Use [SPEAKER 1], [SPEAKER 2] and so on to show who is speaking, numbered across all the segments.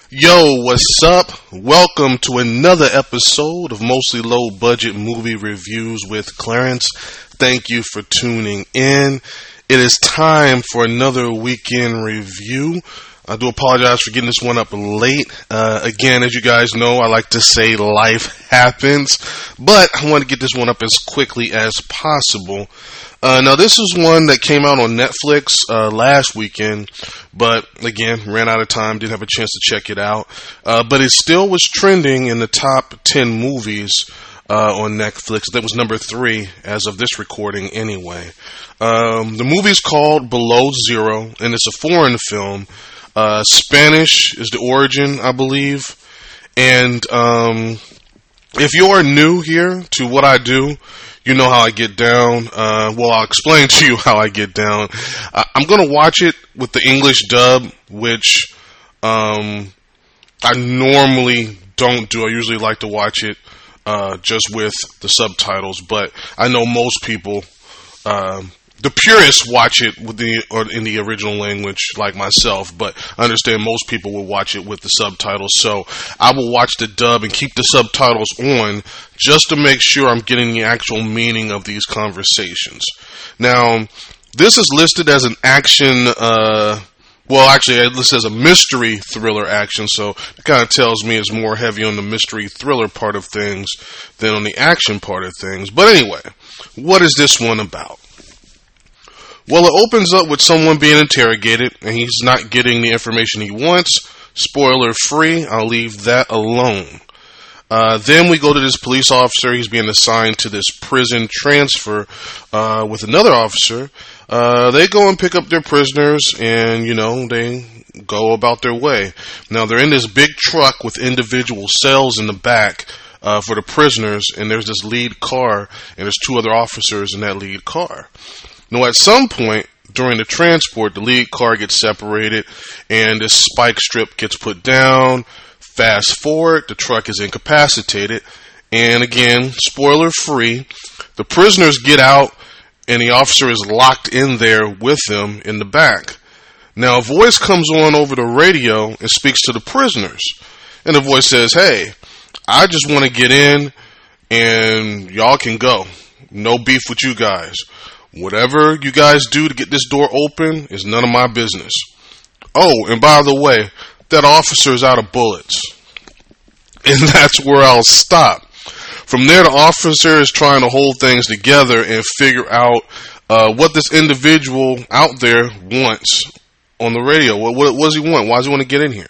[SPEAKER 1] Yo, what's up? Welcome to another episode of Mostly Low Budget Movie Reviews with Clarence. Thank you for tuning in. It is time for another weekend review. I do apologize for getting this one up late. Again, as you guys know, I like to say life happens, but I want to get this one up as quickly as possible. Now, this is one that came out on Netflix last weekend, but again, ran out of time, didn't have a chance to check it out. But it still was trending in the top 10 movies on Netflix. That was number 3 as of this recording anyway. The movie's called Below Zero, and it's a foreign film. Spanish is the origin, I believe. And if you are new here to what I do, you know how I get down. I'll explain to you how I get down. I'm going to watch it with the English dub, which I normally don't do. I usually like to watch it just with the subtitles, but I know most people, the purists, watch it in the original language, like myself, but I understand most people will watch it with the subtitles, so I will watch the dub and keep the subtitles on just to make sure I'm getting the actual meaning of these conversations. Now, this is listed as an action, it listed as a mystery thriller action, so it kind of tells me it's more heavy on the mystery thriller part of things than on the action part of things. But anyway, what is this one about? Well, it opens up with someone being interrogated, and he's not getting the information he wants. Spoiler free, I'll leave that alone. Then we go to this police officer. He's being assigned to this prison transfer with another officer. They go and pick up their prisoners, and, they go about their way. Now, they're in this big truck with individual cells in the back for the prisoners, and there's this lead car, and there's 2 other officers in that lead car. Now, at some point during the transport, the lead car gets separated and this spike strip gets put down. Fast forward, the truck is incapacitated. And again, spoiler free, the prisoners get out and the officer is locked in there with them in the back. Now, a voice comes on over the radio and speaks to the prisoners. And the voice says, "Hey, I just want to get in and y'all can go. No beef with you guys. Whatever you guys do to get this door open is none of my business. Oh, and by the way, that officer is out of bullets." And that's where I'll stop. From there, the officer is trying to hold things together and figure out what this individual out there wants on the radio. What does he want? Why does he want to get in here?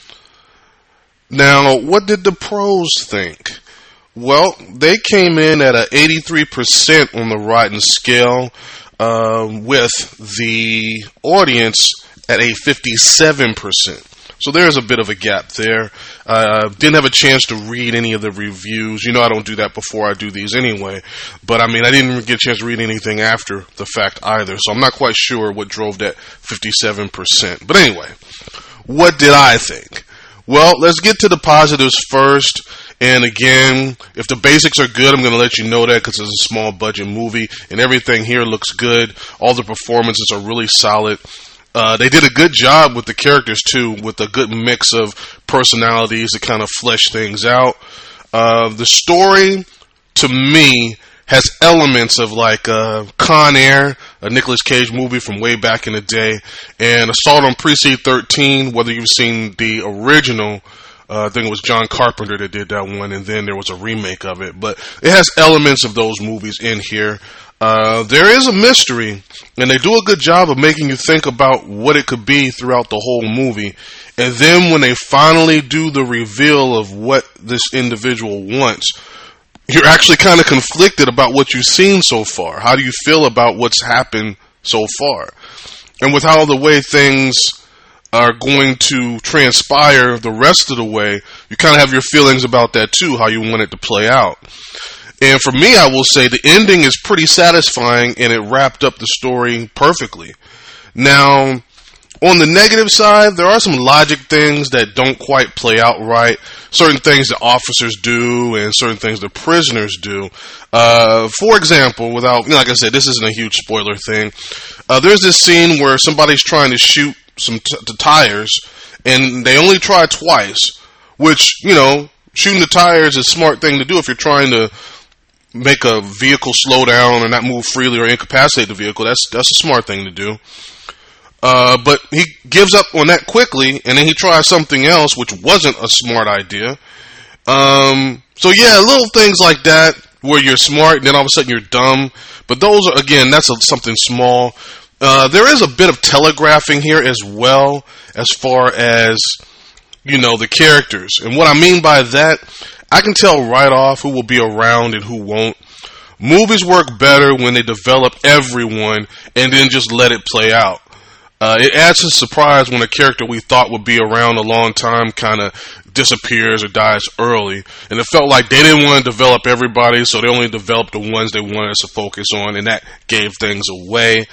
[SPEAKER 1] Now, what did the pros think? Well, they came in at a 83% on the Rotten scale, with the audience at a 57%. So there's a bit of a gap there. Didn't have a chance to read any of the reviews. I don't do that before I do these anyway. But I didn't get a chance to read anything after the fact either. So I'm not quite sure what drove that 57%. But anyway, what did I think? Well, let's get to the positives first. And again, if the basics are good, I'm going to let you know that because it's a small budget movie and everything here looks good. All the performances are really solid. They did a good job with the characters too, with a good mix of personalities to kind of flesh things out. The story, to me, has elements of like Con Air, a Nicolas Cage movie from way back in the day, and Assault on Precinct 13, whether you've seen the original. I think it was John Carpenter that did that one, and then there was a remake of it. But it has elements of those movies in here. There is a mystery, and they do a good job of making you think about what it could be throughout the whole movie. And then when they finally do the reveal of what this individual wants, you're actually kind of conflicted about what you've seen so far. How do you feel about what's happened so far? And with how the way things are going to transpire the rest of the way, you kind of have your feelings about that too, how you want it to play out. And for me, I will say the ending is pretty satisfying and it wrapped up the story perfectly. Now, on the negative side, there are some logic things that don't quite play out right. Certain things that officers do and certain things that prisoners do. For example, without, like I said, this isn't a huge spoiler thing. There's this scene where somebody's trying to shoot the tires, and they only try twice, which, shooting the tires is a smart thing to do if you're trying to make a vehicle slow down or not move freely or incapacitate the vehicle. That's a smart thing to do. But he gives up on that quickly, and then he tries something else, which wasn't a smart idea. So yeah, little things like that where you're smart and then all of a sudden you're dumb. But those are, again, that's something small. There is a bit of telegraphing here as well, as far as, the characters. And what I mean by that, I can tell right off who will be around and who won't. Movies work better when they develop everyone and then just let it play out. It adds a surprise when a character we thought would be around a long time kind of disappears or dies early. And it felt like they didn't want to develop everybody, so they only developed the ones they wanted us to focus on, and that gave things away.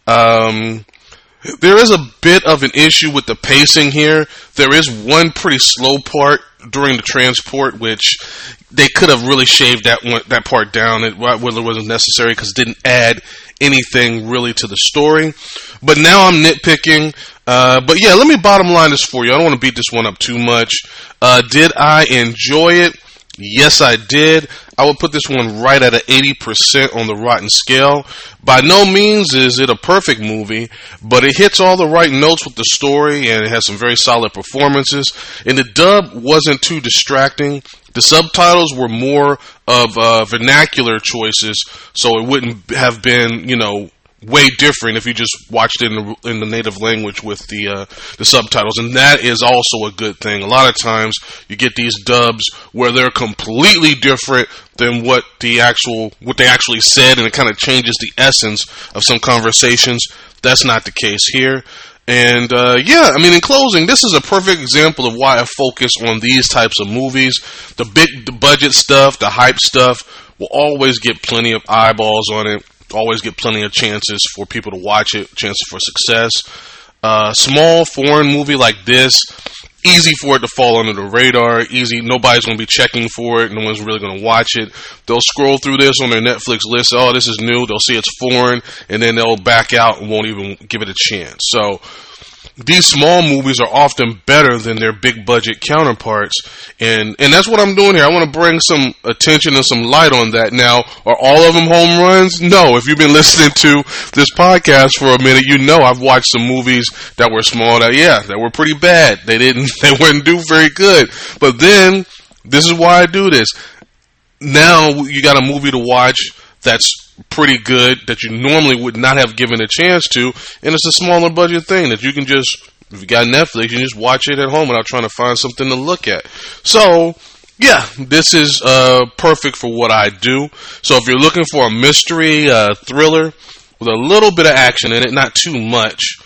[SPEAKER 1] There is a bit of an issue with the pacing here. There is one pretty slow part during the transport, which they could have really shaved that part down. It wasn't necessary because it didn't add anything really to the story. But now I'm nitpicking. But yeah, let me bottom line this for you. I don't want to beat this one up too much. Did I enjoy it? Yes, I did. I would put this one right at an 80% on the Rotten scale. By no means is it a perfect movie, but it hits all the right notes with the story, and it has some very solid performances. And the dub wasn't too distracting. The subtitles were more of vernacular choices, so it wouldn't have been, way different if you just watched it in the native language with the subtitles, and that is also a good thing. A lot of times you get these dubs where they're completely different than what they actually said, and it kind of changes the essence of some conversations. That's not the case here. And in closing, this is a perfect example of why I focus on these types of movies. The big budget stuff, the hype stuff will always get plenty of eyeballs on it. Always get plenty of chances for people to watch it, chances for success. Small foreign movie like this, easy for it to fall under the radar. Easy, nobody's going to be checking for it. No one's really going to watch it. They'll scroll through this on their Netflix list. Oh, this is new. They'll see it's foreign, and then they'll back out and won't even give it a chance. So these small movies are often better than their big budget counterparts, and that's what I'm doing here. I want to bring some attention and some light on that. Now, are all of them home runs? No. If you've been listening to this podcast for a minute, I've watched some movies that were small that were pretty bad. They wouldn't do very good. But then, this is why I do this. Now you got a movie to watch that's pretty good that you normally would not have given a chance to, and it's a smaller budget thing that you can just, if you got Netflix, you just watch it at home without trying to find something to look at. So yeah, this is perfect for what I do. So if you're looking for a mystery thriller with a little bit of action in it, not too much,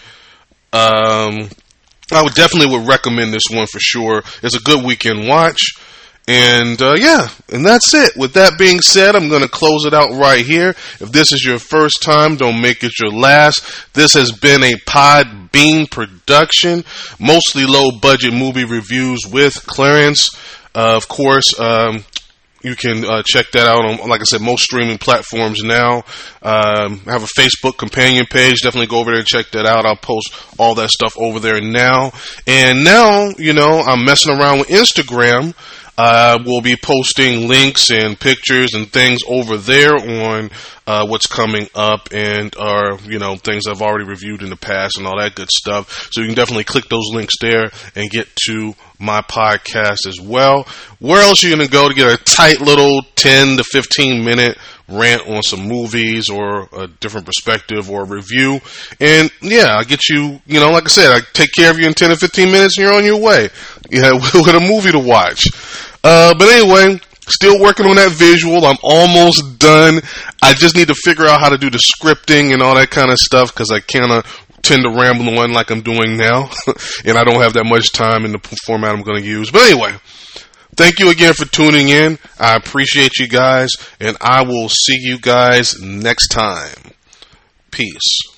[SPEAKER 1] I would recommend this one for sure. It's a good weekend watch. And and that's it. With that being said, I'm going to close it out right here. If this is your first time, don't make it your last. This has been a Podbean production, mostly low budget movie reviews with Clarence. Of course, you can check that out on, like I said, most streaming platforms now. I have a Facebook companion page. Definitely go over there and check that out. I'll post all that stuff over there now. And now, I'm messing around with Instagram. We'll be posting links and pictures and things over there on what's coming up and things I've already reviewed in the past and all that good stuff. So you can definitely click those links there and get to my podcast as well. Where else are you going to go to get a tight little 10 to 15 minute rant on some movies or a different perspective or a review? And I'll get you, like I said, I take care of you in 10 to 15 minutes and you're on your way. With a movie to watch. But anyway, still working on that visual. I'm almost done. I just need to figure out how to do the scripting and all that kind of stuff because I kind of tend to ramble on like I'm doing now. And I don't have that much time in the format I'm going to use. But anyway, thank you again for tuning in. I appreciate you guys. And I will see you guys next time. Peace.